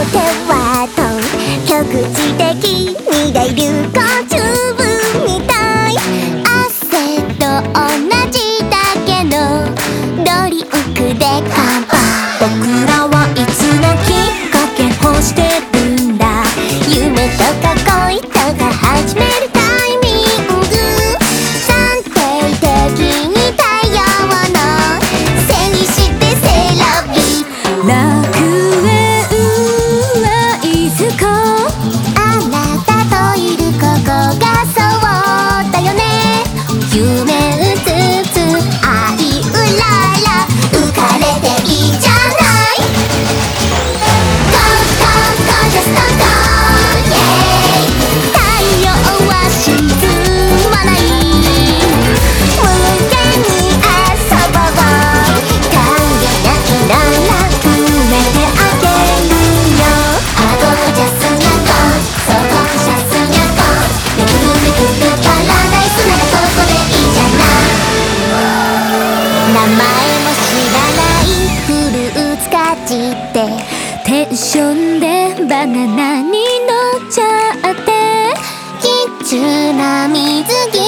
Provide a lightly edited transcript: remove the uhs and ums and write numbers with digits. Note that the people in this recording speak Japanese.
手はと局地的に大流行中みたい。汗と同じだけのドリンクで乾杯。僕らはいつのきっかけ欲してるんだ。夢とか恋とか始めるタイミング。暫定的に太陽の背にしてセラビ。楽園はいずこ。あなたといるここがそうだよね。夢うつつ愛うらら浮かれていいじゃない。ゴーゴーゴージャストゴー、イェイ。太陽は沈まない。無限に遊ぼう。影なきなら埋めてあげるよ。あゴージャスなゴー、そうゴージャスなゴー。めくるめくるパラダイスならここでいいじゃない。名前も知らないフルーツかじってテンションでバナナに乗っちゃって。貴重な水着